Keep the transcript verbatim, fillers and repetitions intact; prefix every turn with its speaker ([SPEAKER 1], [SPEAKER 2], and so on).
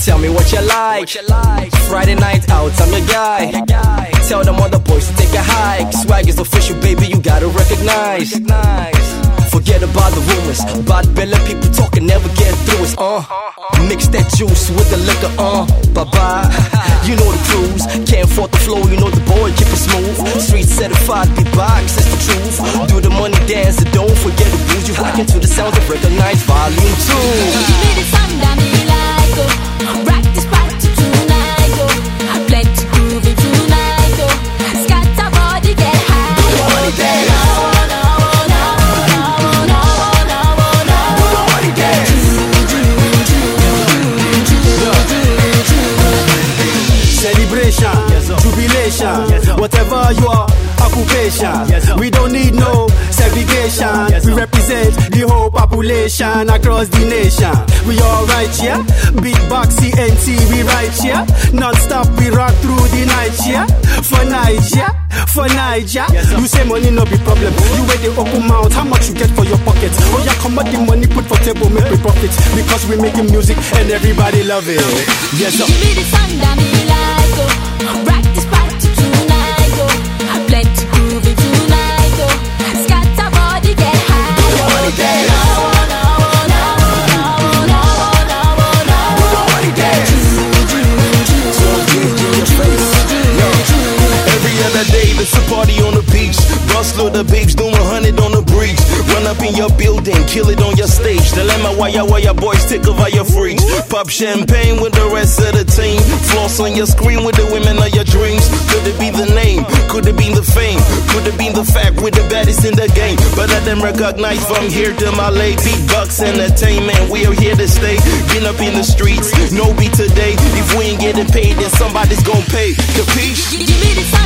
[SPEAKER 1] Tell me what you like. Friday night out, I'm your guy. Tell them other boys to take a hike. Swag is official, baby, you gotta recognize. Forget about the rumors, bad belly people talking, never get through us. Uh, mix that juice with the liquor. Uh, bye bye. You know the cruise, can't fault the flow. You know the boy keep it smooth. Street certified beatbox, that's the truth. Do the money dance, and don't forget the blues. You rockin' to the sounds of Recognize Volume Two.
[SPEAKER 2] Give me the sound that me like, oh. Rock this party tonight, oh. Plenty groovy tonight, oh. Scatter body, get high, oh. Get high.
[SPEAKER 3] Celebration, yes, jubilation, yes, whatever your occupation, yes, we don't need no segregation. Yes, we represent the whole population across the nation. We all right, yeah. Beatbox C N T, we right, yeah. Non-stop, we rock through the night, yeah. For Niger, for Niger. Yes, you say money no be problem. You wear the open mouth, how much you get for your pocket? Oh yeah, come on, the money put for table, make we profit. Because we making music and everybody love it. Yes, sir.
[SPEAKER 2] Give me the sound that me like, oh. Rock this party tonight, oh. Plenty groovy tonight, oh. Scatter body, get high, oh. Get high.
[SPEAKER 4] It's a party on the beach. Bust load the babes, doing a hundred on the breach. Run up in your building, kill it on your stage. Dilemma why ya why ya boys take over your freaks. Pop champagne with the rest of the team. Floss on your screen with the women of your dreams. Could it be the name? Could it be the fame? Could it be the fact we're the baddest in the game? But let them recognize from here to Malay. Beatbox entertainment, we are here to stay. Get up in the streets, no beat today. If we ain't getting paid, then somebody's gonna pay. Capiche?
[SPEAKER 2] Give me the